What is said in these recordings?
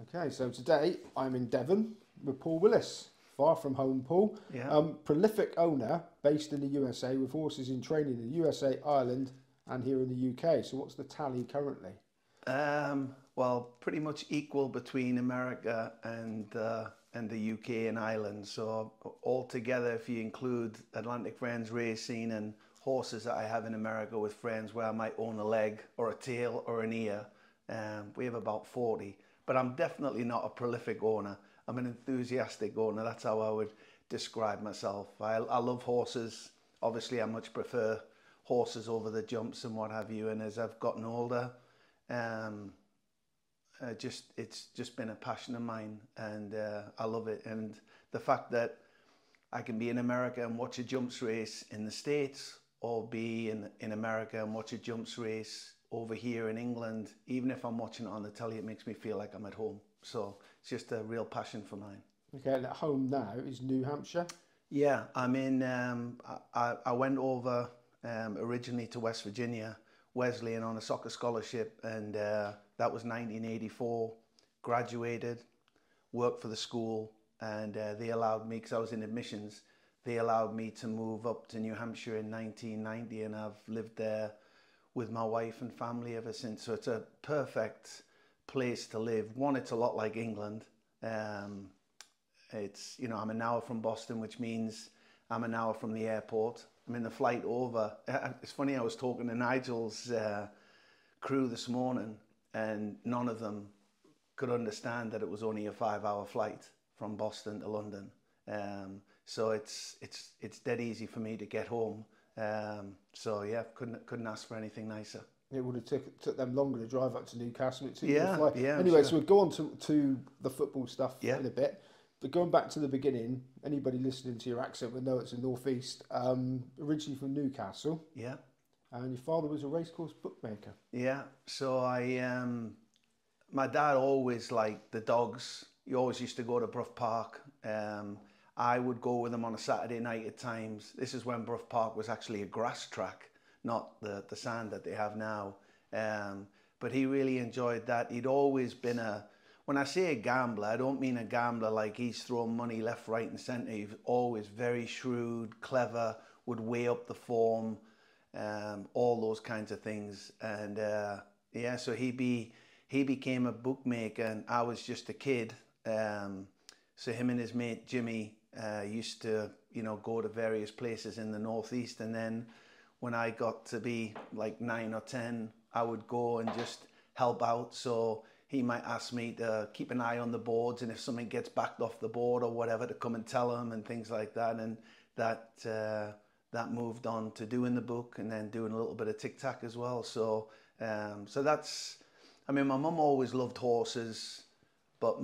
Okay, so today I'm in Devon with Paul Willis, far from home, Paul. Yeah. Prolific owner based in the USA with horses in training in the USA, Ireland, and here in the UK. So, what's the tally currently? Well, pretty much equal between America and the UK and Ireland. So altogether, if you include Atlantic Friends Racing and horses that I have in America with friends where I might own a leg or a tail or an ear, we have about 40. But I'm definitely not a prolific owner. I'm an enthusiastic owner. That's how I would describe myself. I love horses. Obviously, I much prefer horses over the jumps and what have you. And as I've gotten older, um, it's just been a passion of mine, and I love it. And the fact that I can be in America and watch a jumps race in the States, or be in America and watch a jumps race over here in England, even if I'm watching it on the telly, it makes me feel like I'm at home. So it's just a real passion for mine. Okay, and at home now is New Hampshire. Yeah, I'm in. I went over originally to West Virginia, Wesleyan, on a soccer scholarship, and that was 1984. Graduated, worked for the school, and they allowed me, because I was in admissions, they allowed me to move up to New Hampshire in 1990, and I've lived there with my wife and family ever since. So it's a perfect place to live. One, it's a lot like England. Um, I'm an hour from Boston, which means I'm an hour from the airport. I'm in the flight over. It's funny, I was talking to Nigel's crew this morning, and none of them could understand that it was only a 5-hour flight from Boston to London. So it's dead easy for me to get home. So yeah, couldn't ask for anything nicer. It would have took them longer to drive up to Newcastle. It took you to Yeah, fly. yeah, I'm Anyway, sure. so we'll go on to the football stuff Yeah, in a bit. But going back to the beginning, anybody listening to your accent would know it's the northeast. Originally from Newcastle, yeah, and your father was a racecourse bookmaker. yeah. So my dad always liked the dogs. He always used to go to Brough Park. I would go with him on a Saturday night at times. This is when Brough Park was actually a grass track, not the sand that they have now. But he really enjoyed that. He'd always been when I say a gambler, I don't mean a gambler like he's throwing money left, right and centre. He was always very shrewd, clever, would weigh up the form, all those kinds of things. And yeah, so he became a bookmaker, and I was just a kid. So him and his mate Jimmy used to, go to various places in the northeast, and then when I got to be like 9 or 10, I would go and just help out. So he might ask me to keep an eye on the boards, and if something gets backed off the board or whatever, to come and tell him and things like that. And that moved on to doing the book, and then doing a little bit of tic tac as well. So that's. I mean, my mum always loved horses, but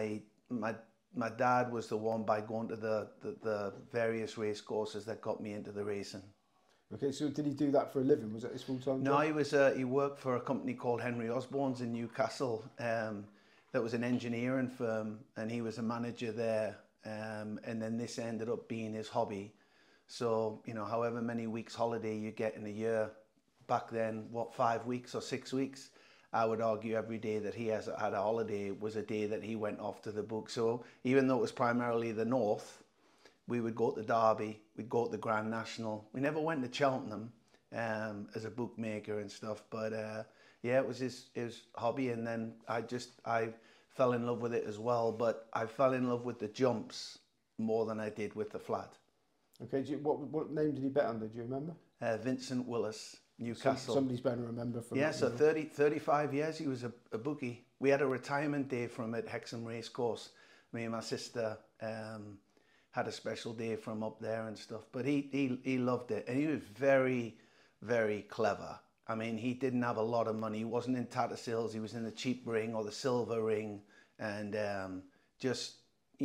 my dad was the one, by going to the various race courses, that got me into the racing. Okay, so did he do that for a living? Was that his full-time No, job? he worked for a company called Henry Osborne's in Newcastle. That was an engineering firm, and he was a manager there. And then this ended up being his hobby. So, however many weeks holiday you get in a year, back then, 5 weeks or 6 weeks, I would argue every day that he had a holiday was a day that he went off to the book. So even though it was primarily the North, we would go to Derby, we'd go to the Grand National. We never went to Cheltenham as a bookmaker and stuff. But yeah, it was his hobby. And then I fell in love with it as well. But I fell in love with the jumps more than I did with the flat. Okay, what name did he bet under? Do you remember? Vincent Willis, Newcastle. Somebody's better remember from. Yeah, so 35 years he was a bookie. We had a retirement day from him at Hexham Racecourse. Me and my sister had a special day from up there and stuff. But he loved it. And he was very, very clever. I mean, he didn't have a lot of money. He wasn't in Tattersall's. He was in the cheap ring or the silver ring. And just,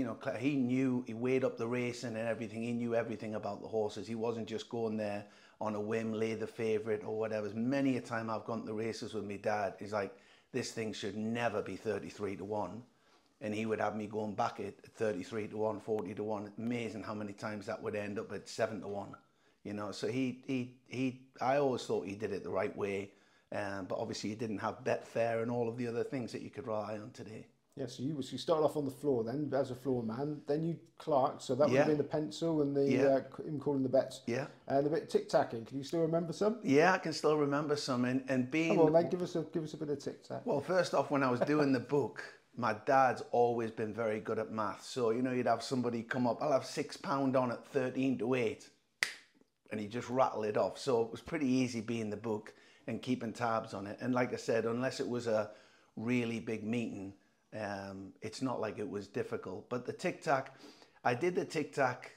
he weighed up the racing and everything. He knew everything about the horses. He wasn't just going there on a whim, lay the favourite or whatever. Many a time I've gone to the races with my dad, he's like, this thing should never be 33 to 1. And he would have me going back at 33 to 1, 40 to 1. Amazing how many times that would end up at 7 to 1. So I always thought he did it the right way. But obviously he didn't have Betfair and all of the other things that you could rely on today. Yeah, so you started off on the floor then as a floor man. Then you Clark, so that would have Yeah, been the pencil and the yeah, him calling the bets. yeah. And a bit of tic tacking. Can you still remember some? Yeah, I can still remember some. And Come on, being, then give us a bit of tic tac. well, first off, when I was doing the book, my dad's always been very good at math. So, you know, you'd have somebody come up, I'll have £6 on at 13 to 8. And he'd just rattle it off. So it was pretty easy being the book and keeping tabs on it. And like I said, unless it was a really big meeting, it's not like it was difficult. But the tic tac, I did the tic tac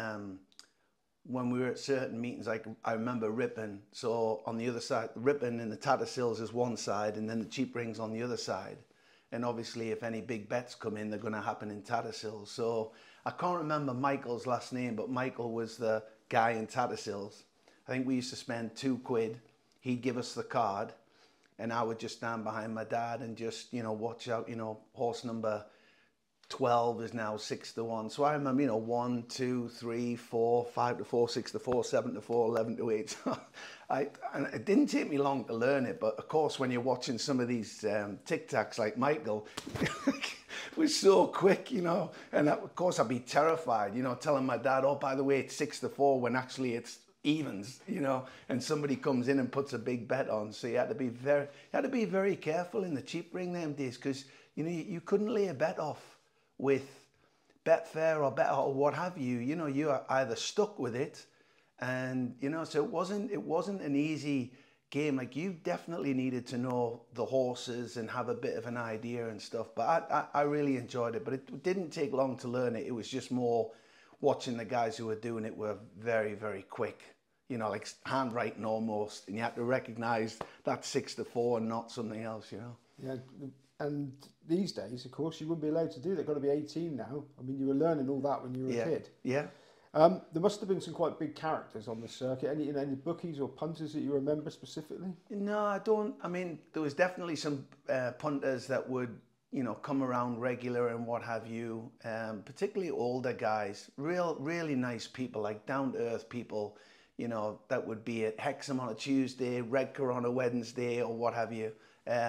when we were at certain meetings. Like I remember Ripon. So on the other side, Ripon and the Tattersills is one side, and then the cheap rings on the other side. And obviously, if any big bets come in, they're going to happen in Tattersills. So I can't remember Michael's last name, but Michael was the guy in Tattersills. I think we used to spend £2. He'd give us the card, and I would just stand behind my dad and just, you know, watch out. You know, horse number 12 is now 6 to 1. So I remember, you know, 1, 2, 3, 4, 5 to 4, 6 to 4, 7 to 4, 11 to 8. And it didn't take me long to learn it, but of course, when you're watching some of these tic tacs like Michael, it was so quick, you know. And of course, I'd be terrified, you know, telling my dad, oh, by the way, it's 6 to 4 when actually it's evens, you know, and somebody comes in and puts a big bet on. So you had to be very careful in the cheap ring them days, because, you know, you couldn't lay a bet off with Betfair or Bet or what have you. You know, you are either stuck with it, and, you know, so it wasn't an easy game. Like, you definitely needed to know the horses and have a bit of an idea and stuff. But I really enjoyed it. But it didn't take long to learn it. It was just more watching the guys who were doing it were very, very quick. You know, like handwriting almost, and you had to recognise that's 6 to 4 and not something else. You know. Yeah, and these days, of course, you wouldn't be allowed to do that. Got to be 18 now. I mean, you were learning all that when you were a kid. Yeah. There must have been some quite big characters on the circuit. Any bookies or punters that you remember specifically? No, I don't. I mean, there was definitely some punters that would, you know, come around regular and what have you. Particularly older guys, really nice people, like down to earth people. You know, that would be at Hexham on a Tuesday, Redcar on a Wednesday, or what have you.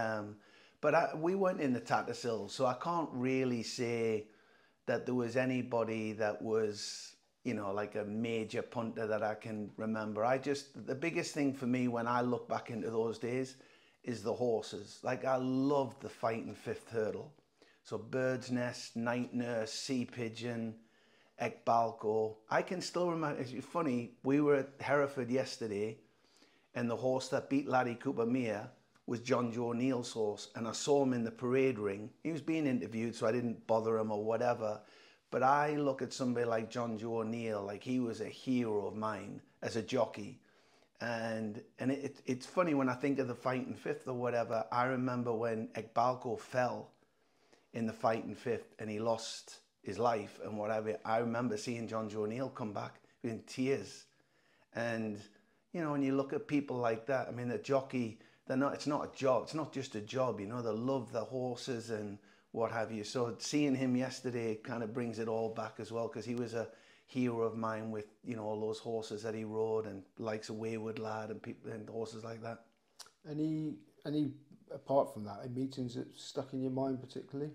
But we weren't in the Tattersills, so I can't really say that there was anybody that was, you know, like a major punter that I can remember. The biggest thing for me when I look back into those days is the horses. Like, I loved the Fighting Fifth Hurdle. So Bird's Nest, Night Nurse, Sea Pigeon, Ekbalco. I can still remember, it's funny, we were at Hereford yesterday, and the horse that beat Laddie Cooper Mere was John Joe O'Neill's horse, and I saw him in the parade ring. He was being interviewed, so I didn't bother him or whatever. But I look at somebody like John Joe O'Neill, like he was a hero of mine as a jockey. And it's funny when I think of the Fighting Fifth or whatever, I remember when Ekbalco fell in the Fighting Fifth and he lost his life and whatever. I remember seeing John Joe O'Neill come back in tears. And, you know, when you look at people like that, I mean, the jockey, it's not a job. It's not just a job, you know, they love the horses and what have you. So seeing him yesterday kind of brings it all back as well, because he was a hero of mine with, you know, all those horses that he rode, and likes of Wayward Lad and people and horses like that. Any apart from that, any meetings that stuck in your mind particularly?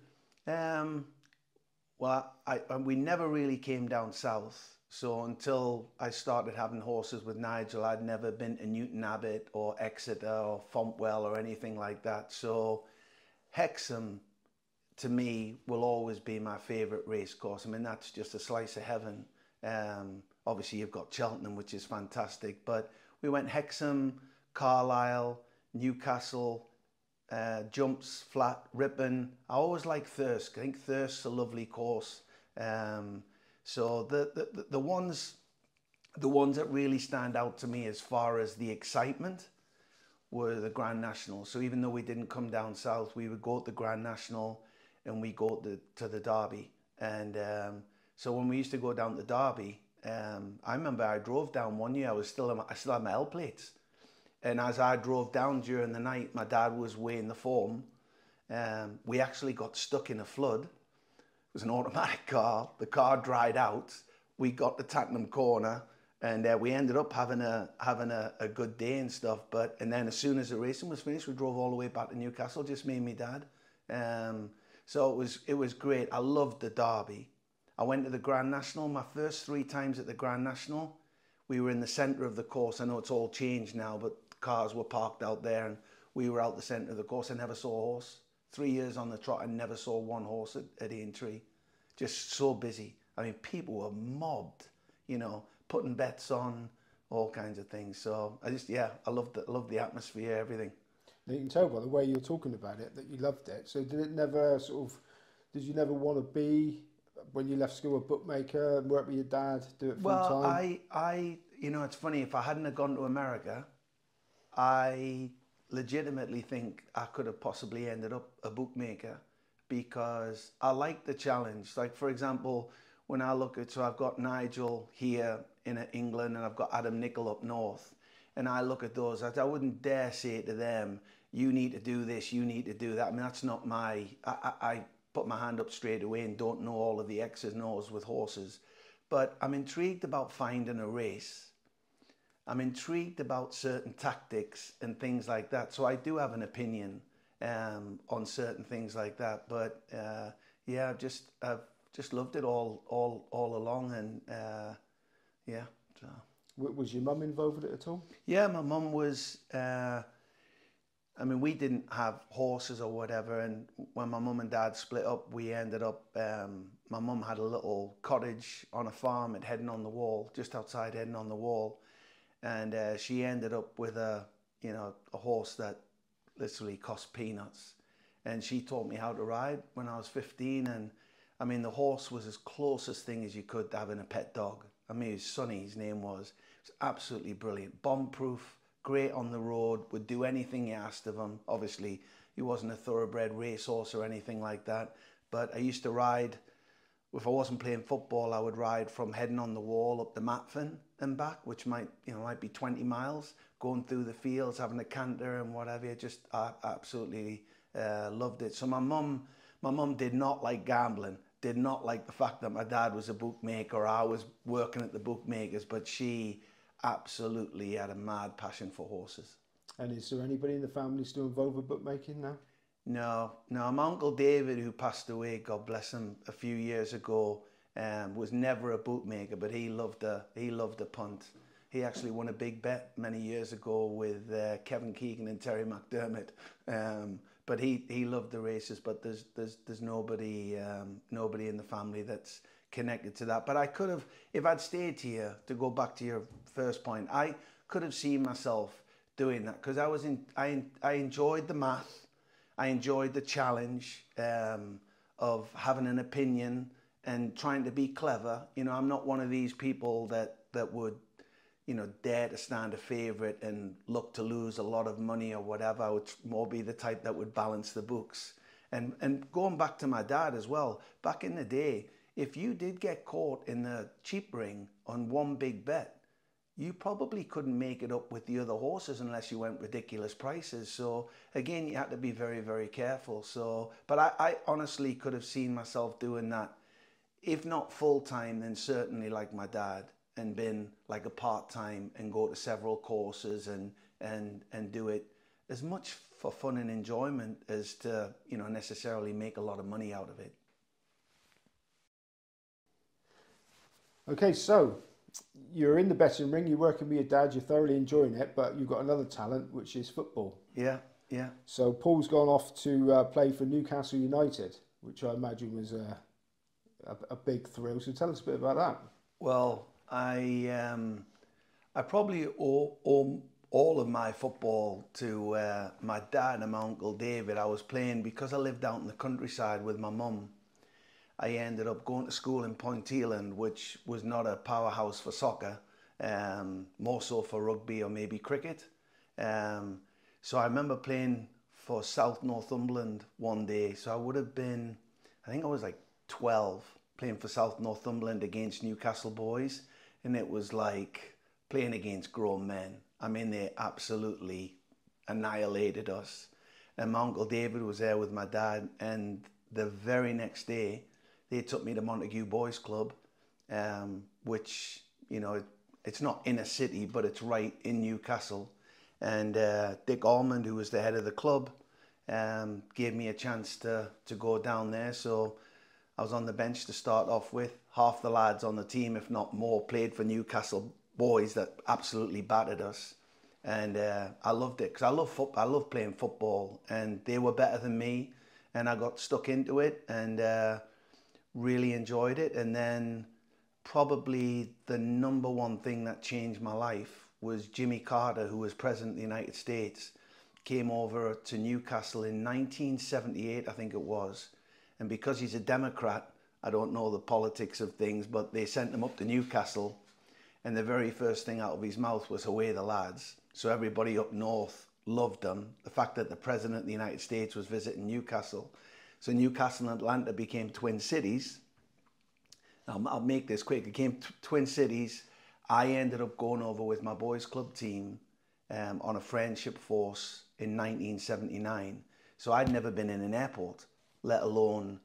Well, we never really came down south. So until I started having horses with Nigel, I'd never been to Newton Abbot or Exeter or Fontwell or anything like that. So Hexham, to me, will always be my favourite race course. I mean, that's just a slice of heaven. Obviously, you've got Cheltenham, which is fantastic. But we went Hexham, Carlisle, Newcastle, Jumps, Flat, Ripon. I always like Thirsk. I think Thirsk's a lovely course. So the ones that really stand out to me as far as the excitement were the Grand National. So even though we didn't come down south, we would go to the Grand National and we go to the Derby. And so when we used to go down to Derby, I remember I drove down one year. I still had my L plates. And as I drove down during the night, my dad was weighing the form. We actually got stuck in a flood. It was an automatic car. The car dried out. We got to Tattenham Corner, and we ended up having a good day and stuff. And then as soon as the racing was finished, we drove all the way back to Newcastle, just me and my dad. So it was great. I loved the Derby. I went to the Grand National. My first 3 times at the Grand National, we were in the centre of the course. I know it's all changed now, but cars were parked out there and we were out the centre of the course. I never saw a horse. 3 years on the trot, I never saw one horse at Aintree. Just so busy. I mean, people were mobbed, you know, putting bets on, all kinds of things. So I loved the atmosphere, everything. You can tell by the way you're talking about it that you loved it. So did you never want to be, when you left school, a bookmaker and work with your dad, do it full time? I you know, it's funny, if I hadn't have gone to America, I legitimately think I could have possibly ended up a bookmaker, because I like the challenge. Like, for example, when I look at, so I've got Nigel here in England and I've got Adam Nicol up north, and I look at those, I wouldn't dare say to them, you need to do this, you need to do that. I mean, that's not my, I put my hand up straight away and don't know all of the X's and O's with horses. But I'm intrigued about finding a race. I'm intrigued about certain tactics and things like that. So I do have an opinion on certain things like that. But yeah, I've just loved it all along, and yeah. So. Was your mum involved with it at all? Yeah, my mum was. I mean, we didn't have horses or whatever, and when my mum and dad split up, we ended up. My mum had a little cottage on a farm at Heading on the Wall, just outside Heading on the Wall, and she ended up with a horse that literally cost peanuts, and she taught me how to ride when I was 15, and I mean, the horse was as closest thing as you could to having a pet dog. I mean, Sonny, his name was. It was absolutely brilliant, bomb-proof, great on the road, would do anything you asked of him. Obviously, he wasn't a thoroughbred racehorse or anything like that, but I used to ride, if I wasn't playing football, I would ride from Heading on the Wall up to Matfin and back, which might be 20 miles, going through the fields, having a canter and whatever. I absolutely loved it. So my mum did not like gambling, did not like the fact that my dad was a bookmaker or I was working at the bookmakers, but she absolutely had a mad passion for horses. And is there anybody in the family still involved with bookmaking now? No. My Uncle David, who passed away, God bless him, a few years ago, was never a bookmaker, but he loved a punt. He actually won a big bet many years ago with Kevin Keegan and Terry McDermott. But he loved the races, but there's nobody in the family that's connected to that. But I could have, if I'd stayed here, to go back to your first point, I could have seen myself doing that, because I enjoyed the math, I enjoyed the challenge of having an opinion and trying to be clever. You know, I'm not one of these people that would, dare to stand a favourite and look to lose a lot of money or whatever. I would more be the type that would balance the books. And going back to my dad as well, back in the day, if you did get caught in the cheap ring on one big bet, you probably couldn't make it up with the other horses unless you went ridiculous prices. So again, you had to be very, very careful. So, but I honestly could have seen myself doing that, if not full time, then certainly like my dad, and been like a part-time and go to several courses and do it as much for fun and enjoyment as to, necessarily make a lot of money out of it. Okay, so you're in the betting ring, you're working with your dad, you're thoroughly enjoying it, but you've got another talent, which is football. Yeah. So Paul's gone off to play for Newcastle United, which I imagine was a big thrill. So tell us a bit about that. Well, I probably owe all of my football to my dad and my Uncle David. I was playing, because I lived out in the countryside with my mum. I ended up going to school in Poynteland, which was not a powerhouse for soccer, more so for rugby or maybe cricket. So I remember playing for South Northumberland one day. So I would have been, I think I was like 12, playing for South Northumberland against Newcastle boys. And it was like playing against grown men. I mean, they absolutely annihilated us. And my Uncle David was there with my dad. And the very next day, they took me to Montague Boys Club, which, it's not in a city, but it's right in Newcastle. And Dick Almond, who was the head of the club, gave me a chance to go down there. So I was on the bench to start off with. Half the lads on the team, if not more, played for Newcastle boys that absolutely battered us. And I loved it because I love football. I love playing football, and they were better than me, and I got stuck into it and really enjoyed it. And then probably the number one thing that changed my life was Jimmy Carter, who was president of the United States, came over to Newcastle in 1978, I think it was. And because he's a Democrat, I don't know the politics of things, but they sent him up to Newcastle, and the very first thing out of his mouth was, "Away the lads." So everybody up north loved him. The fact that the President of the United States was visiting Newcastle. So Newcastle and Atlanta became twin cities. I'll make this quick. It became twin cities. I ended up going over with my boys club team on a friendship force in 1979. So I'd never been in an airport, let alone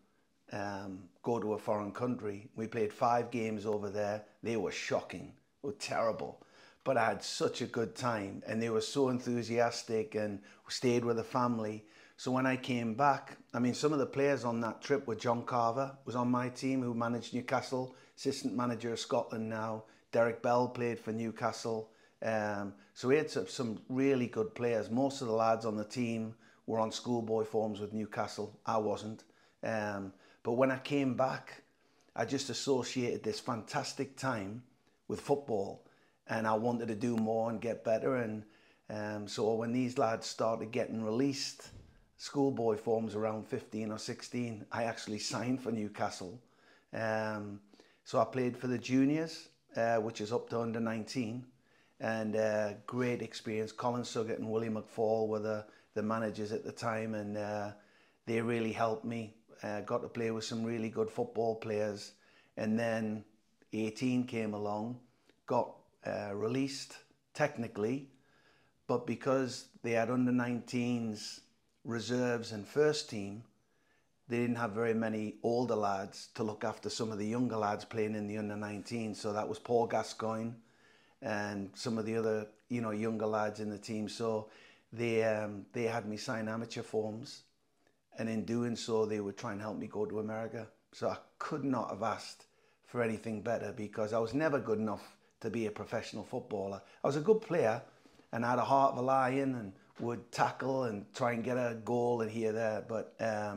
go to a foreign country. We played 5 games over there. They were shocking. They were terrible. But I had such a good time, and they were so enthusiastic, and stayed with the family. So when I came back, I mean, some of the players on that trip were John Carver, was on my team, who managed Newcastle, assistant manager of Scotland now. Derek Bell played for Newcastle. So we had some really good players. Most of the lads on the team were on schoolboy forms with Newcastle. I wasn't. But when I came back, I just associated this fantastic time with football, and I wanted to do more and get better. And so when these lads started getting released, schoolboy forms around 15 or 16, I actually signed for Newcastle. So I played for the juniors, which is up to under 19, and great experience. Colin Suggett and Willie McFall were the managers at the time, and they really helped me. Got to play with some really good football players. And then 18 came along, got released technically, but because they had under 19s, reserves and first team, they didn't have very many older lads to look after some of the younger lads playing in the under 19. So that was Paul Gascoigne and some of the other, younger lads in the team. So they had me sign amateur forms, and in doing so, they would try and help me go to America. So I could not have asked for anything better, because I was never good enough to be a professional footballer. I was a good player and I had a heart of a lion and would tackle and try and get a goal and here, there. But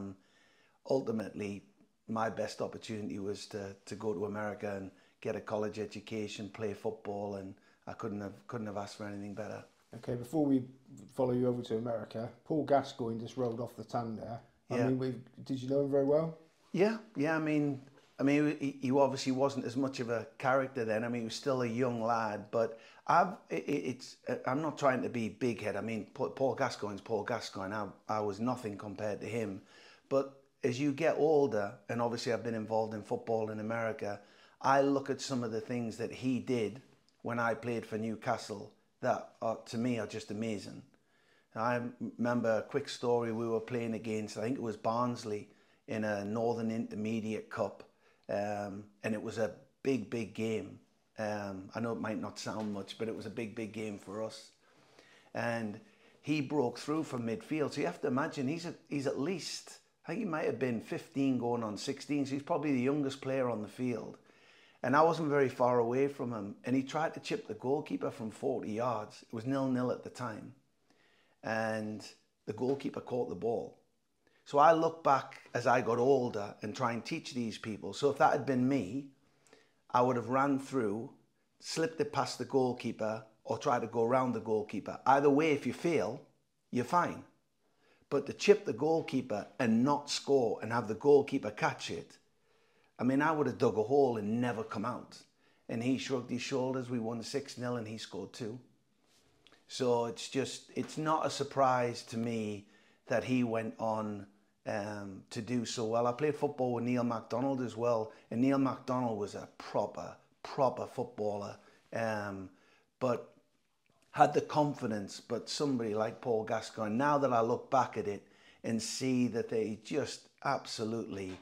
ultimately, my best opportunity was to go to America and get a college education, play football, and I couldn't have asked for anything better. Okay, before we follow you over to America, Paul Gascoigne just rolled off the tongue there. Yeah. I mean, did you know him very well? Yeah. I mean, he obviously wasn't as much of a character then. I mean, he was still a young lad, but I'm not trying to be big head. I mean, Paul Gascoigne's Paul Gascoigne. I was nothing compared to him. But as you get older, and obviously I've been involved in football in America, I look at some of the things that he did when I played for Newcastle that to me are just amazing. I remember a quick story. We were playing against, I think it was Barnsley, in a Northern Intermediate Cup. And it was a big game. I know it might not sound much, but it was a big game for us. And he broke through from midfield. So you have to imagine he's at least, I think he might have been 15 going on 16. So he's probably the youngest player on the field. And I wasn't very far away from him. And he tried to chip the goalkeeper from 40 yards. It was 0-0 at the time. And the goalkeeper caught the ball. So I look back as I got older and try and teach these people. So if that had been me, I would have ran through, slipped it past the goalkeeper, or tried to go around the goalkeeper. Either way, if you fail, you're fine. But to chip the goalkeeper and not score and have the goalkeeper catch it, I mean, I would have dug a hole and never come out. And he shrugged his shoulders. We won 6-0 and he scored 2. So it's not a surprise to me that he went on to do so well. I played football with Neil MacDonald as well, and Neil MacDonald was a proper footballer, but had the confidence. But somebody like Paul Gascoigne, now that I look back at it and see that they just absolutely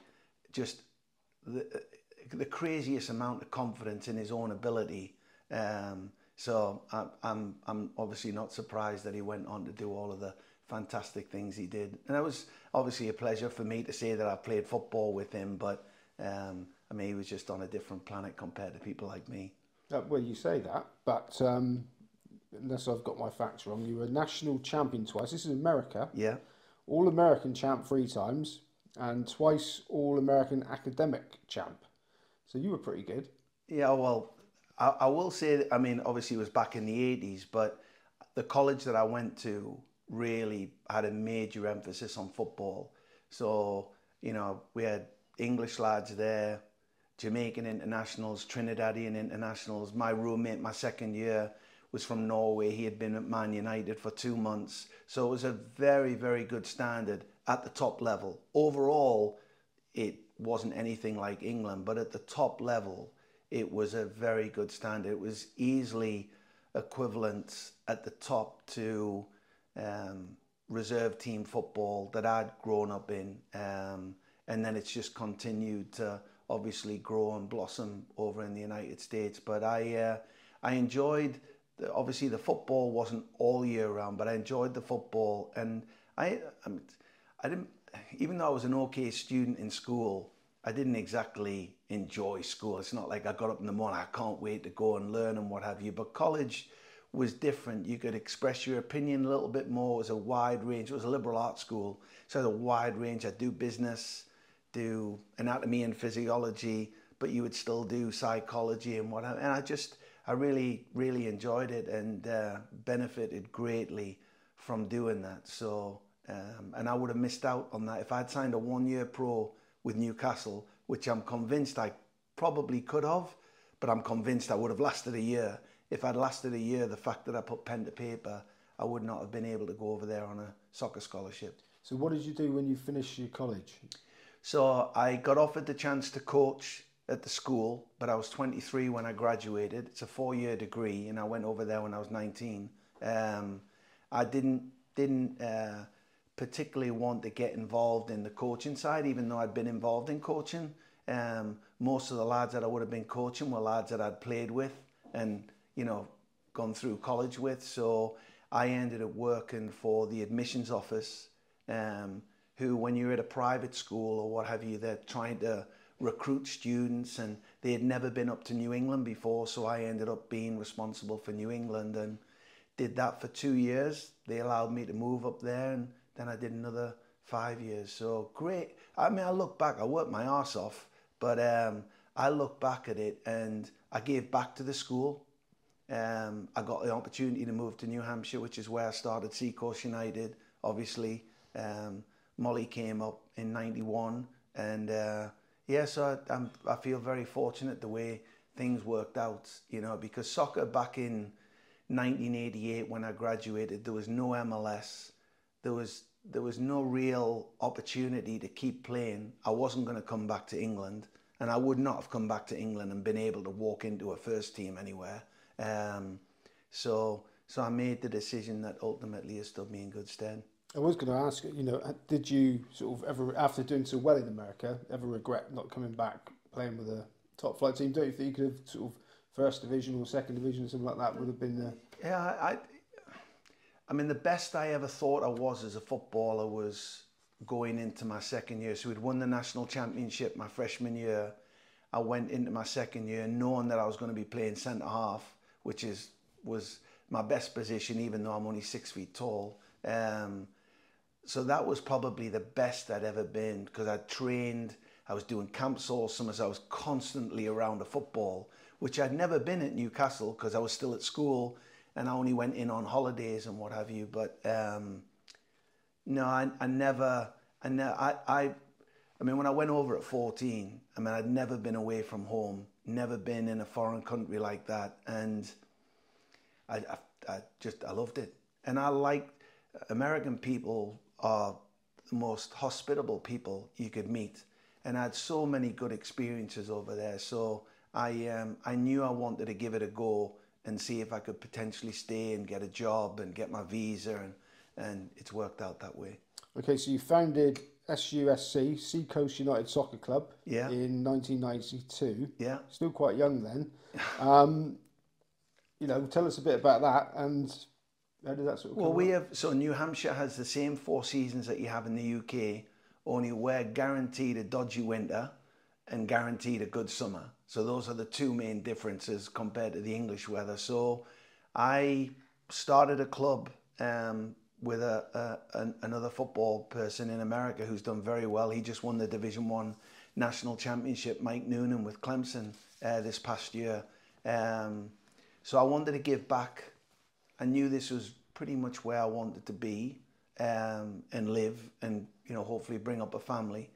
the craziest amount of confidence in his own ability. So I'm obviously not surprised that he went on to do all of the fantastic things he did. And it was obviously a pleasure for me to say that I played football with him, but I mean, he was just on a different planet compared to people like me. Well, you say that, but unless I've got my facts wrong, you were national champion twice. This is America. Yeah. All-American champ 3 times, and twice All-American academic champ. So you were pretty good. Yeah, well, I will say that, I mean, obviously it was back in the 80s, but the college that I went to really had a major emphasis on football. So, you know, we had English lads there, Jamaican internationals, Trinidadian internationals. My roommate, my second year, was from Norway. He had been at Man United for 2 months. So it was a very, very good standard at the top level. Overall, it wasn't anything like England, but at the top level, it was a very good standard. It was easily equivalent at the top to reserve team football that I'd grown up in. And then it's just continued to obviously grow and blossom over in the United States. But I enjoyed, obviously the football wasn't all year round, but I enjoyed the football. And I didn't, even though I was an okay student in school, I didn't exactly enjoy school. It's not like I got up in the morning, I can't wait to go and learn and what have you. But college was different. You could express your opinion a little bit more. It was a wide range. It was a liberal arts school, so it was a wide range. I'd do business, do anatomy and physiology, but you would still do psychology and whatever. And I really, really enjoyed it and benefited greatly from doing that. So, and I would have missed out on that if I'd signed a 1-year pro with Newcastle, which I'm convinced I probably could have, but I'm convinced I would have lasted a year. If I'd lasted a year, the fact that I put pen to paper, I would not have been able to go over there on a soccer scholarship. So what did you do when you finished your college? So I got offered the chance to coach at the school, but I was 23 when I graduated. It's a 4-year degree, and I went over there when I was 19. I didn't particularly want to get involved in the coaching side, even though I'd been involved in coaching. Most of the lads that I would have been coaching were lads that I'd played with and, you know, gone through college with. So I ended up working for the admissions office, who, when you're at a private school or what have you, they're trying to recruit students, and they had never been up to New England before. So I ended up being responsible for New England and did that for 2 years. They allowed me to move up there, and then I did another 5 years. So great. I mean, I look back, I worked my arse off, but I look back at it and I gave back to the school. I got the opportunity to move to New Hampshire, which is where I started Seacoast United, obviously. Molly came up in 91, and yeah, so I feel very fortunate the way things worked out, you know, because soccer back in 1988 when I graduated, there was no MLS, there was no real opportunity to keep playing. I wasn't going to come back to England, and I would not have come back to England and been able to walk into a first team anywhere. So I made the decision that ultimately has stood me in good stead. I was going to ask, you know, did you sort of ever, after doing so well in America, ever regret not coming back playing with a top flight team? Don't you think you could have sort of first division or second division or something like that would have been there? Yeah, I mean, the best I ever thought I was as a footballer was going into my second year. So we'd won the national championship my freshman year. I went into my second year knowing that I was going to be playing centre half, which was my best position, even though I'm only 6 feet tall. So that was probably the best I'd ever been, because I'd trained, I was doing camps all summers, I was constantly around a football, which I'd never been at Newcastle because I was still at school and I only went in on holidays and what have you. But no, I mean, when I went over at 14, I mean, I'd never been away from home, never been in a foreign country like that. And I loved it. And I liked, American people are the most hospitable people you could meet, and I had so many good experiences over there. So I knew I wanted to give it a go and see if I could potentially stay and get a job and get my visa, and it's worked out that way. Okay, so you founded SUSC, Seacoast United Soccer Club, yeah, in 1992. Yeah, still quite young then. You know, tell us a bit about that and How did that sort of Well, come we up? have, so New Hampshire has the same 4 seasons that you have in the UK, only we're guaranteed a dodgy winter and guaranteed a good summer. So those are the two main differences compared to the English weather. So I started a club with another football person in America who's done very well. He just won the Division One national championship, Mike Noonan with Clemson this past year. So I wanted to give back. I knew this was pretty much where I wanted to be and live, and hopefully bring up a family.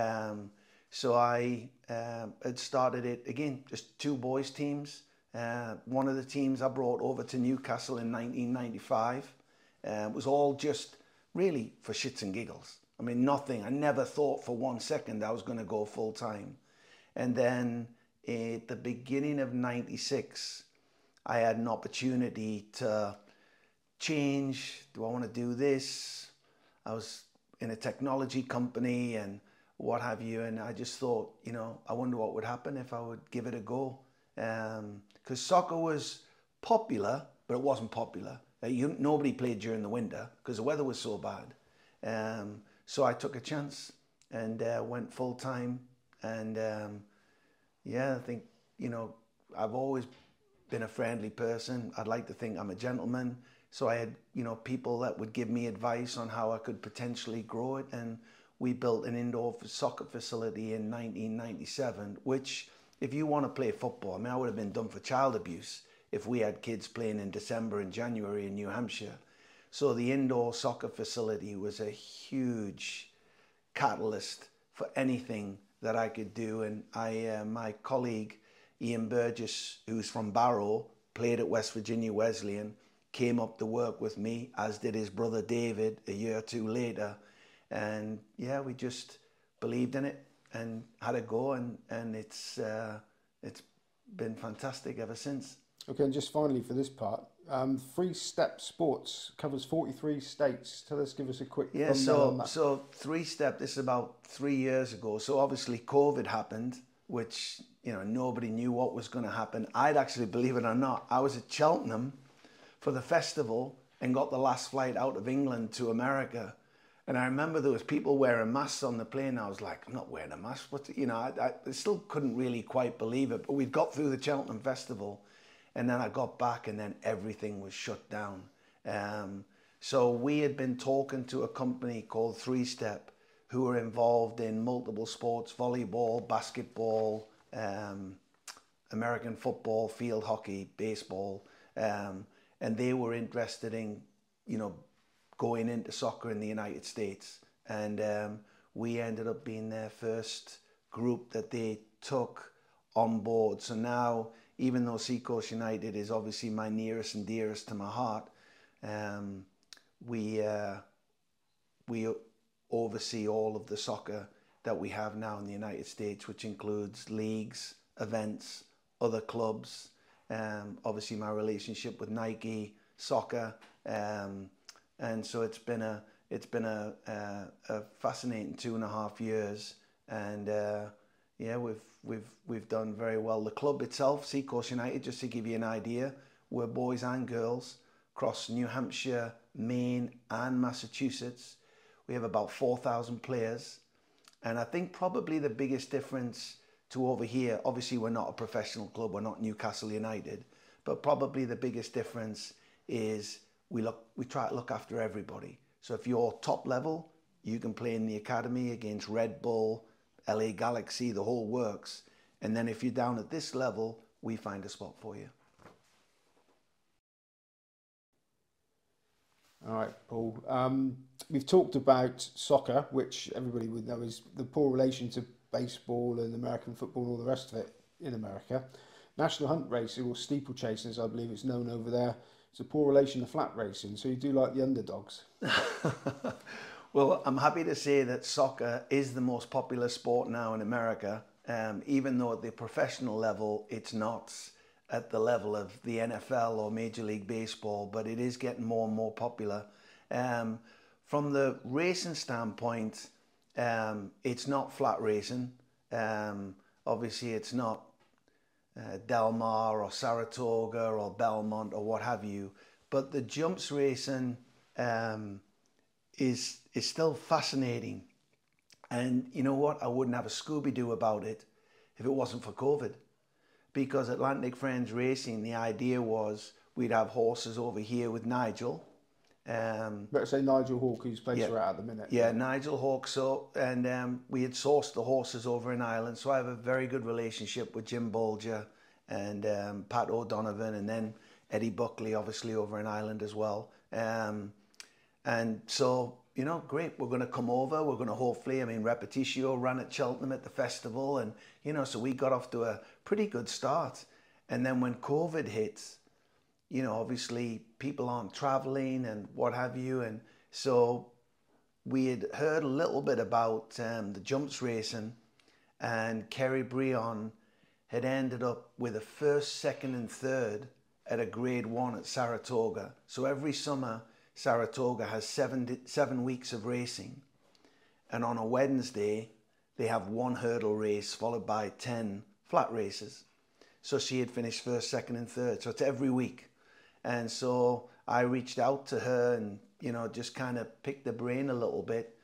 So I had started it again, just two boys teams. One of the teams I brought over to Newcastle in 1995. It was all just really for shits and giggles. I mean, nothing. I never thought for 1 second I was going to go full time. And then at the beginning of 96, I had an opportunity to change. Do I want to do this? I was in a technology company and what have you. And I just thought, I wonder what would happen if I would give it a go. Because soccer was popular, but it wasn't popular. Nobody played during the winter because the weather was so bad. So I took a chance and went full time. And I think, I've always been a friendly person. I'd like to think I'm a gentleman. So I had, people that would give me advice on how I could potentially grow it. And we built an indoor soccer facility in 1997, which if you want to play football, I would have been done for child abuse if we had kids playing in December and January in New Hampshire. So the indoor soccer facility was a huge catalyst for anything that I could do. And my colleague, Ian Burgess, who's from Barrow, played at West Virginia Wesleyan, came up to work with me, as did his brother David a year or two later. And we just believed in it and had a go, and it's been fantastic ever since. Okay, and just finally for this part, Three Step Sports covers 43 states. Give us a quick rundown on that. So Three Step, this is about 3 years ago. So obviously COVID happened, which nobody knew what was going to happen. I'd actually, believe it or not, I was at Cheltenham for the festival and got the last flight out of England to America. And I remember there was people wearing masks on the plane. I was like, I'm not wearing a mask. I still couldn't really quite believe it. But we'd got through the Cheltenham Festival, and then I got back, and then everything was shut down. So we had been talking to a company called Three Step, who were involved in multiple sports: volleyball, basketball, American football, field hockey, baseball, and they were interested in, going into soccer in the United States. And we ended up being their first group that they took on board. So now, even though Seacoast United is obviously my nearest and dearest to my heart, we oversee all of the soccer that we have now in the United States, which includes leagues, events, other clubs, obviously my relationship with Nike, soccer, and so it's been a fascinating 2.5 years, and we've done very well. The club itself, Seacoast United, just to give you an idea, we're boys and girls across New Hampshire, Maine, and Massachusetts. We have about 4,000 players, and I think probably the biggest difference to over here, obviously we're not a professional club, we're not Newcastle United, but probably the biggest difference is we try to look after everybody. So if you're top level, you can play in the academy against Red Bull, LA Galaxy, the whole works. And then if you're down at this level, we find a spot for you. All right, Paul. We've talked about soccer, which everybody would know is the poor relation to baseball and American football and all the rest of it in America. National Hunt Racing, or steeplechasing as I believe it's known over there, it's a poor relation to flat racing, so you do like the underdogs. Well, I'm happy to say that soccer is the most popular sport now in America, even though at the professional level it's not at the level of the NFL or Major League Baseball, but it is getting more and more popular. From the racing standpoint, it's not flat racing. Obviously, it's not Del Mar or Saratoga or Belmont or what have you, But the jumps racing is still fascinating. And you know what? I wouldn't have a Scooby-Doo about it if it wasn't for COVID. Because Atlantic Friends Racing, the idea was we'd have horses over here with Nigel. Better say Nigel Hawke, whose place Yeah. we're at the minute. Yeah, Nigel Hawke. So, and we had sourced the horses over in Ireland. So I have a very good relationship with Jim Bolger and Pat O'Donovan, and then Eddie Buckley, obviously, over in Ireland as well. And so, you know, great, we're going to come over. We're going to hopefully, I mean, Repetitio ran at Cheltenham at the festival. And, you know, so we got off to a pretty good start. And then when COVID hit, you know, obviously people aren't traveling and what have you. And so we had heard a little bit about the jumps racing, and Kerry Breon had ended up with a first, second and third at a grade 1 at Saratoga. So every summer, Saratoga has 7 weeks of racing. And on a Wednesday, they have one hurdle race followed by 10 flat races. So she had finished first, second and third. So it's every week. And so I reached out to her and, you know, just kind of picked the brain a little bit.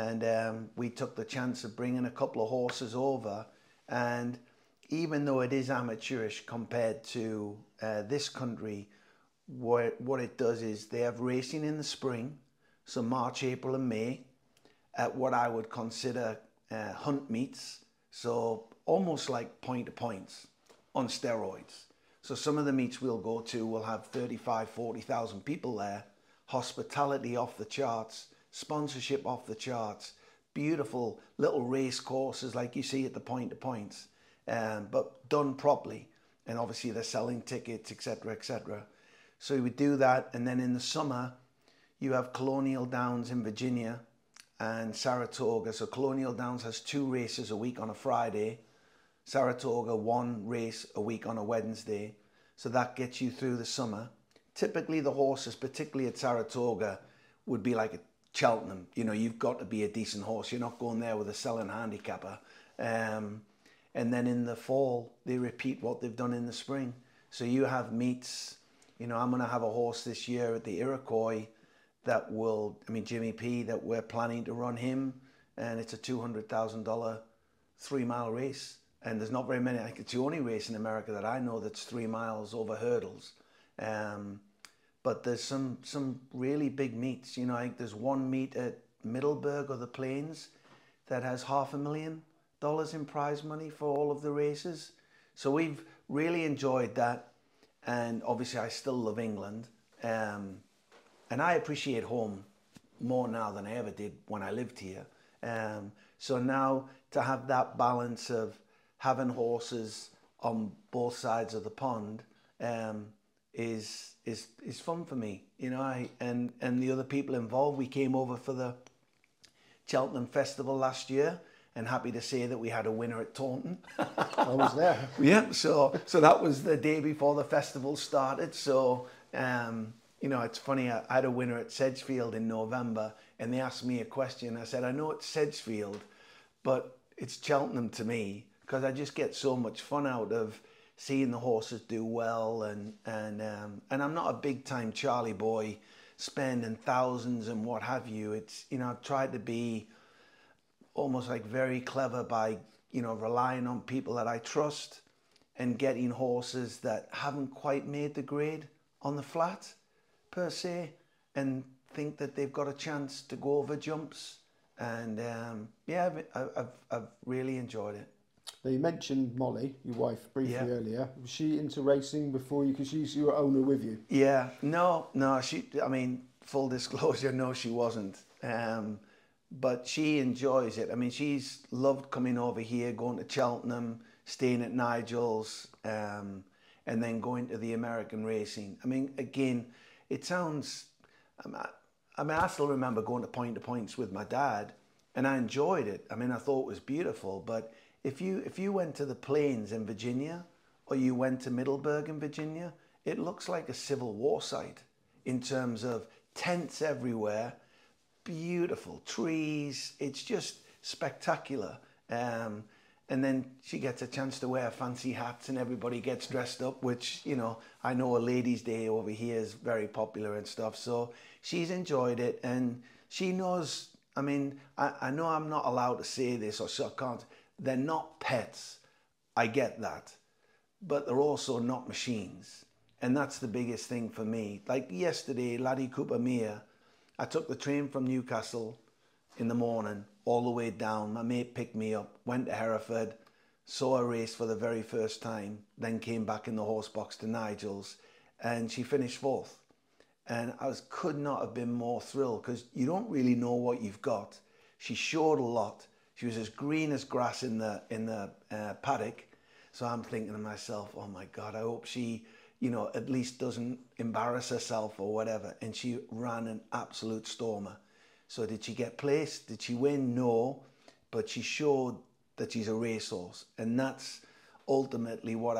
And we took the chance of bringing a couple of horses over. And even though it is amateurish compared to this country, what it does is they have racing in the spring, so March, April and May, at what I would consider hunt meets. So almost like point-to-points on steroids. So some of the meets we'll go to will have 35, 40,000 people there. Hospitality off the charts, sponsorship off the charts, beautiful little race courses like you see at the point-to-points, but done properly. And obviously they're selling tickets, etc., etc. So we would do that. And then in the summer, you have Colonial Downs in Virginia and Saratoga. So Colonial Downs has 2 races a week on a Friday. Saratoga, 1 race a week on a Wednesday. So that gets you through the summer. Typically the horses, particularly at Saratoga, would be like a Cheltenham. You know, you've got to be a decent horse. You're not going there with a selling handicapper. And then in the fall, they repeat what they've done in the spring. So you have meets. You know, I'm going to have a horse this year at the Iroquois that will, I mean, Jimmy P, that we're planning to run him. And it's a $200,000 3-mile race. And there's not very many. I think it's the only race in America that I know that's 3 miles over hurdles. But there's some really big meets. You know, I think there's one meet at Middleburg or the Plains that has $500,000 in prize money for all of the races. So we've really enjoyed that. And obviously I still love England. And I appreciate home more now than I ever did when I lived here. So now to have that balance of having horses on both sides of the pond is fun for me. You know, and the other people involved, we came over for the Cheltenham Festival last year, and happy to say that we had a winner at Taunton. I was there. Yeah, so that was the day before the festival started. So, you know, it's funny, I had a winner at Sedgefield in November, and they asked me a question. I said, I know it's Sedgefield, but it's Cheltenham to me, because I just get so much fun out of seeing the horses do well. And I'm not a big time Charlie boy spending thousands and what have you. It's, you know, I've tried to be almost like very clever by, you know, relying on people that I trust and getting horses that haven't quite made the grade on the flat per se, and think that they've got a chance to go over jumps. And yeah, I've really enjoyed it. Now you mentioned Molly, your wife, briefly Yeah. earlier. Was she into racing before you? Because she's your owner with you. Yeah, no, she, I mean, full disclosure, no, she wasn't. But she enjoys it. I mean, she's loved coming over here, going to Cheltenham, staying at Nigel's, and then going to the American racing. I mean, again, it sounds, I mean, I still remember going to points with my dad, and I enjoyed it. I mean, I thought it was beautiful. But if you went to the Plains in Virginia, or you went to Middleburg in Virginia, it looks like a Civil War site in terms of tents everywhere, beautiful trees. It's just spectacular. And And then she gets a chance to wear fancy hats and everybody gets dressed up, which, you know, I know a ladies' day over here is very popular and stuff. So she's enjoyed it and she knows, I mean, I know I'm not allowed to say this or so I can't. They're not pets. I get that. But they're also not machines. And that's the biggest thing for me. Like yesterday, Laddie Cooper Mere, I took the train from Newcastle in the morning all the way down. My mate picked me up, went to Hereford, saw a race for the very first time, then came back in the horse box to Nigel's, and she finished fourth. And could not have been more thrilled because you don't really know what you've got. She showed a lot. She was as green as grass in the paddock. So I'm thinking to myself, oh my God, I hope she, you know, at least doesn't embarrass herself or whatever. And she ran an absolute stormer. So did she get placed? Did she win? No. But she showed that she's a racehorse. And that's ultimately what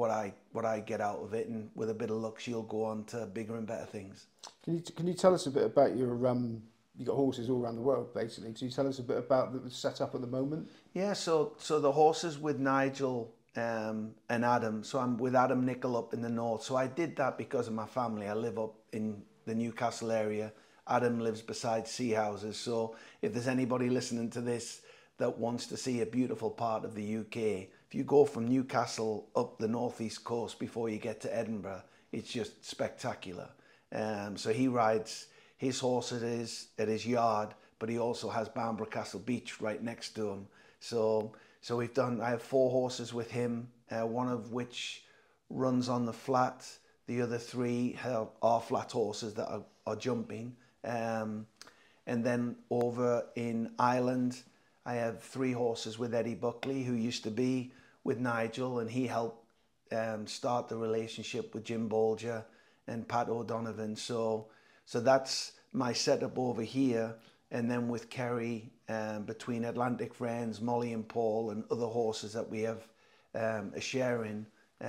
I get out of it. And with a bit of luck, she'll go on to bigger and better things. Can you tell us a bit about your you got horses all around the world basically? Can you tell us a bit about the setup at the moment? Yeah, so the horses with Nigel and Adam. So I'm with Adam Nicol up in the north. So I did that because of my family. I live up in the Newcastle area. Adam lives beside sea houses. So if there's anybody listening to this that wants to see a beautiful part of the UK, if you go from Newcastle up the northeast coast before you get to Edinburgh, it's just spectacular. So he rides his horse at his yard, but he also has Bamborough Castle Beach right next to him. So I have 4 horses with him, one of which runs on the flat. The other 3 are flat horses that are jumping. And then over in Ireland, I have 3 horses with Eddie Buckley, who used to be with Nigel, and he helped start the relationship with Jim Bolger and Pat O'Donovan. So that's my setup over here. And then with Kerry, between Atlantic Friends, Molly and Paul, and other horses that we have a share in,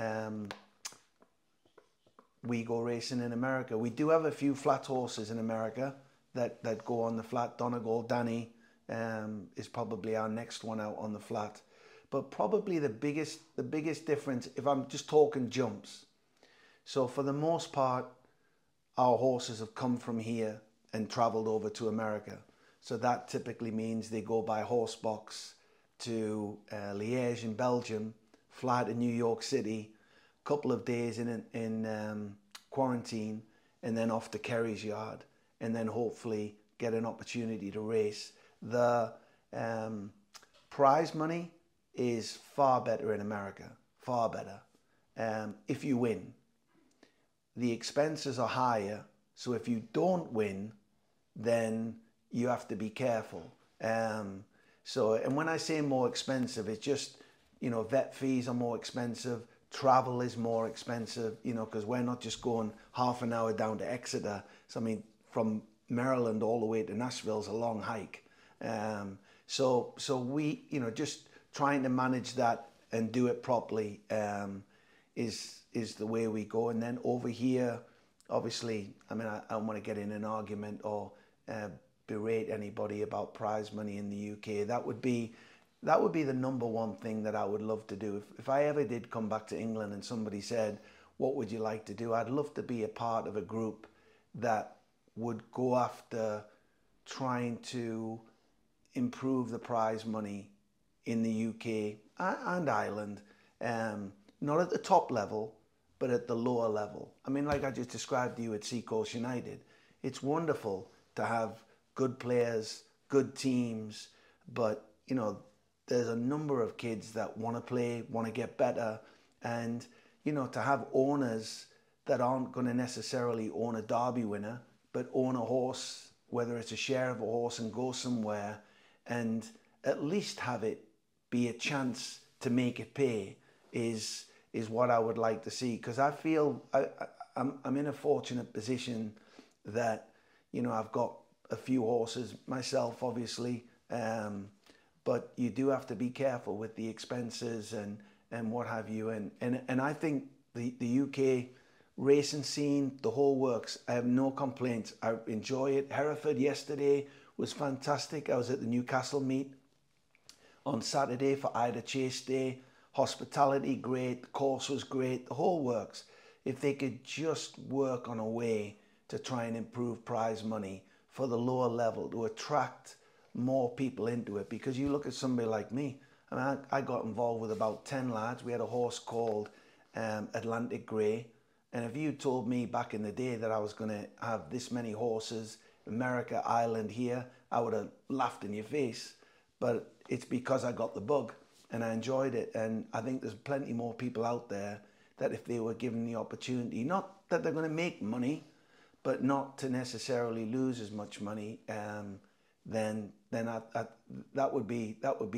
we go racing in America. We do have a few flat horses in America that go on the flat. Donegal Danny is probably our next one out on the flat. But probably the biggest difference, if I'm just talking jumps. So for the most part, our horses have come from here and travelled over to America. So that typically means they go by horse box to Liège in Belgium, fly to New York City, couple of days in quarantine, and then off to Kerry's yard, and then hopefully get an opportunity to race. The prize money is far better in America, far better, if you win. The expenses are higher, so if you don't win, then you have to be careful. And when I say more expensive, it's just, you know, vet fees are more expensive, travel is more expensive, you know, because we're not just going half an hour down to Exeter. So, I mean, from Maryland all the way to Nashville is a long hike. So we, you know, just trying to manage that and do it properly is the way we go. And then over here, obviously, I mean, I don't want to get in an argument or berate anybody about prize money in the UK. That would be the number one thing that I would love to do. If I ever did come back to England and somebody said, what would you like to do? I'd love to be a part of a group that would go after trying to improve the prize money in the UK and Ireland. Not at the top level, but at the lower level. I mean, like I just described to you at Seacoast United, it's wonderful to have good players, good teams, but, you know, there's a number of kids that want to play, want to get better, and, you know, to have owners that aren't going to necessarily own a Derby winner, but own a horse, whether it's a share of a horse, and go somewhere and at least have it be a chance to make it pay is what I would like to see. Because I feel I'm in a fortunate position that, you know, I've got a few horses myself, obviously, but you do have to be careful with the expenses and what have you. And I think the UK racing scene, the whole works. I have no complaints. I enjoy it. Hereford yesterday was fantastic. I was at the Newcastle meet. on Saturday for Ida Chase Day. Hospitality, great. The course was great. The whole works. If they could just work on a way to try and improve prize money for the lower level to attract more people into it. Because you look at somebody like me, I mean, I got involved with about 10 lads. We had a horse called Atlantic Grey. And if you told me back in the day that I was going to have this many horses, America, Ireland, here, I would have laughed in your face. But it's because I got the bug and I enjoyed it. And I think there's plenty more people out there that if they were given the opportunity, not that they're going to make money, but not to necessarily lose as much money, then that would be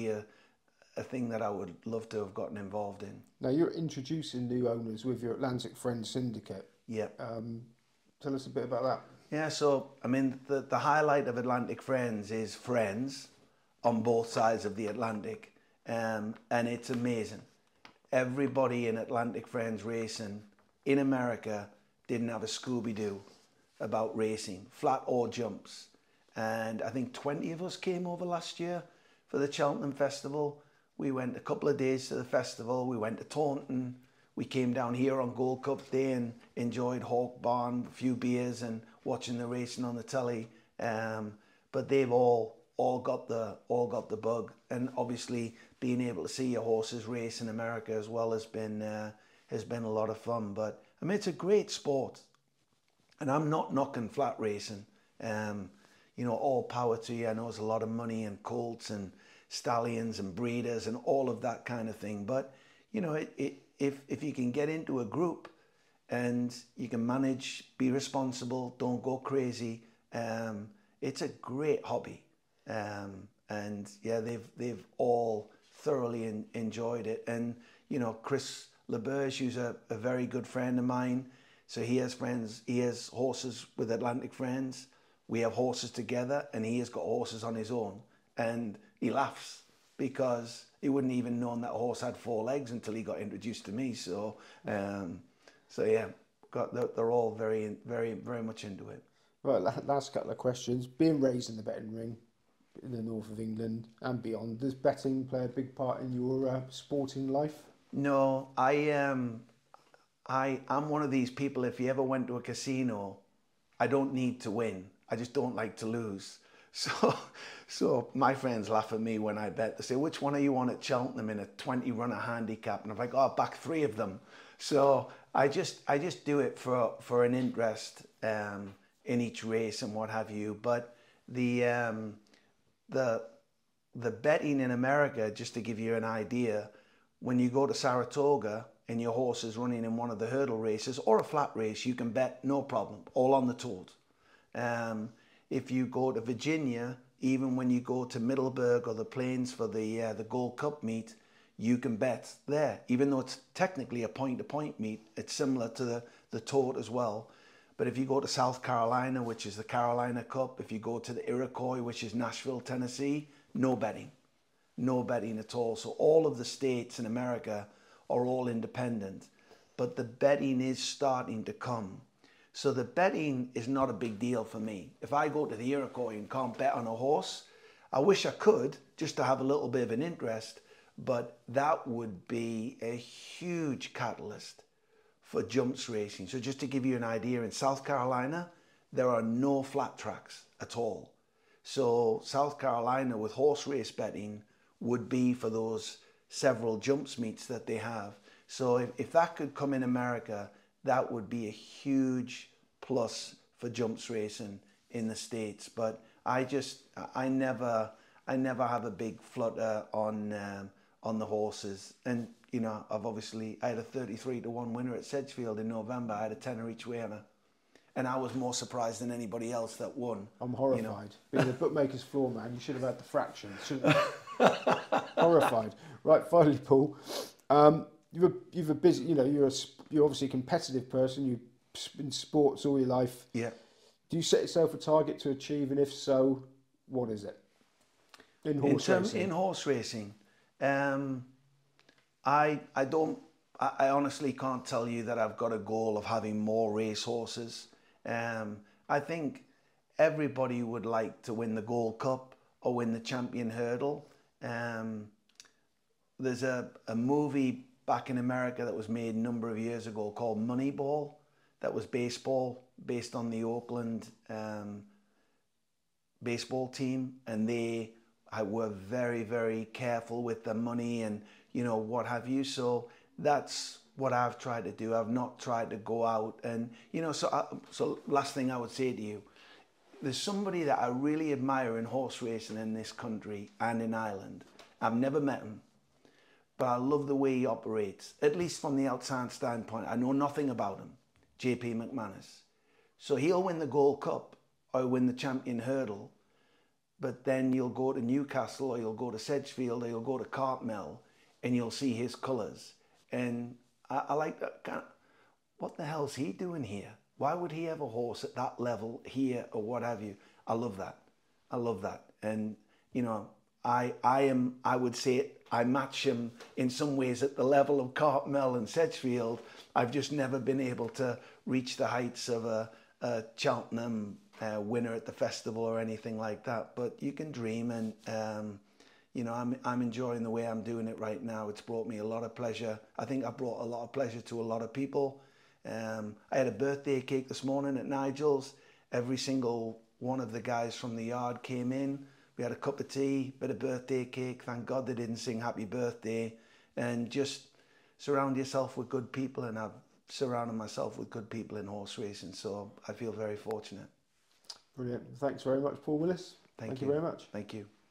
a thing that I would love to have gotten involved in. Now you're introducing new owners with your Atlantic Friends Syndicate. Yeah. Tell us a bit about that. Yeah, so I mean the highlight of Atlantic Friends is friends on both sides of the Atlantic, and it's amazing. Everybody in Atlantic Friends Racing in America didn't have a Scooby-Doo about racing, flat or jumps. And I think 20 of us came over last year for the Cheltenham Festival. We went a couple of days to the festival. We went to Taunton. We came down here on Gold Cup Day and enjoyed Hawk Barn, a few beers and watching the racing on the telly. But they've all got the bug. And obviously being able to see your horses race in America as well has been a lot of fun. But I mean, it's a great sport. And I'm not knocking flat racing. All power to you. I know there's a lot of money in colts and stallions and breeders and all of that kind of thing. But, if you can get into a group and you can manage, be responsible, don't go crazy, it's a great hobby. And yeah, they've all thoroughly enjoyed it. And, Chris LeBurge, who's a very good friend of mine, so he has horses with Atlantic Friends. We have horses together and he has got horses on his own. And he laughs because he wouldn't even known that a horse had 4 legs until he got introduced to me. So yeah, they're all very, very, very much into it. Right, last couple of questions. Being raised in the betting ring in the north of England and beyond, does betting play a big part in your sporting life? No, I'm one of these people, if you ever went to a casino, I don't need to win. I just don't like to lose. So my friends laugh at me when I bet. They say, which one are you on at Cheltenham in a 20-runner handicap? And I'm like, I'll back 3 of them. So I just do it for an interest in each race and what have you. But the betting in America, just to give you an idea, when you go to Saratoga and your horse is running in one of the hurdle races or a flat race, you can bet no problem, all on the tote. If you go to Virginia, even when you go to Middleburg or the Plains for the Gold Cup meet, you can bet there. Even though it's technically a point-to-point meet, it's similar to the tote as well. But if you go to South Carolina, which is the Carolina Cup, if you go to the Iroquois, which is Nashville, Tennessee, no betting. No betting at all. So all of the states in America are all independent. But the betting is starting to come. So the betting is not a big deal for me. If I go to the Iroquois and can't bet on a horse, I wish I could, just to have a little bit of an interest, but that would be a huge catalyst for jumps racing. So just to give you an idea, in South Carolina, there are no flat tracks at all. So South Carolina with horse race betting would be for those several jumps meets that they have. So if that could come in America, that would be a huge plus for jumps racing in the States. But I never have a big flutter on the horses. And I had a 33-1 winner at Sedgefield in November. I had a tenner each way, and I was more surprised than anybody else that won. I'm horrified. Being a bookmaker's floor man, you should have had the fractions, shouldn't you? Horrified. Right, finally, Paul. You've a busy. You're obviously a competitive person. You've been in sports all your life. Yeah. Do you set yourself a target to achieve, and if so, what is it? In horse racing. In horse racing, I honestly can't tell you that I've got a goal of having more race horses. I think everybody would like to win the Gold Cup or win the Champion Hurdle. there's a movie back in America that was made a number of years ago called Moneyball. That was baseball, based on the Oakland baseball team, and they were very, very careful with their money and, you know, what have you. So that's what I've tried to do. I've not tried to go out and, you know, so last thing I would say to you, there's somebody that I really admire in horse racing in this country and in Ireland. I've never met him, but I love the way he operates, at least from the outside standpoint. I know nothing about him, JP McManus. So he'll win the Gold Cup or win the Champion Hurdle, but then you'll go to Newcastle or you'll go to Sedgefield or you'll go to Cartmel and you'll see his colours. And I like that kind of, what the hell's he doing here? Why would he have a horse at that level here or what have you? I love that. I love that. And, you know, I would say I match him in some ways at the level of Cartmel and Sedgefield. I've just never been able to reach the heights of a Cheltenham winner at the festival or anything like that. But you can dream, and you know, I'm enjoying the way I'm doing it right now. It's brought me a lot of pleasure. I think I brought a lot of pleasure to a lot of people. I had a birthday cake this morning at Nigel's. Every single one of the guys from the yard came in. We had a cup of tea, bit of birthday cake. Thank God they didn't sing happy birthday. And just surround yourself with good people, and I've surrounded myself with good people in horse racing, so I feel very fortunate. Brilliant. Thanks very much, Paul Willis. Thank you very much. Thank you.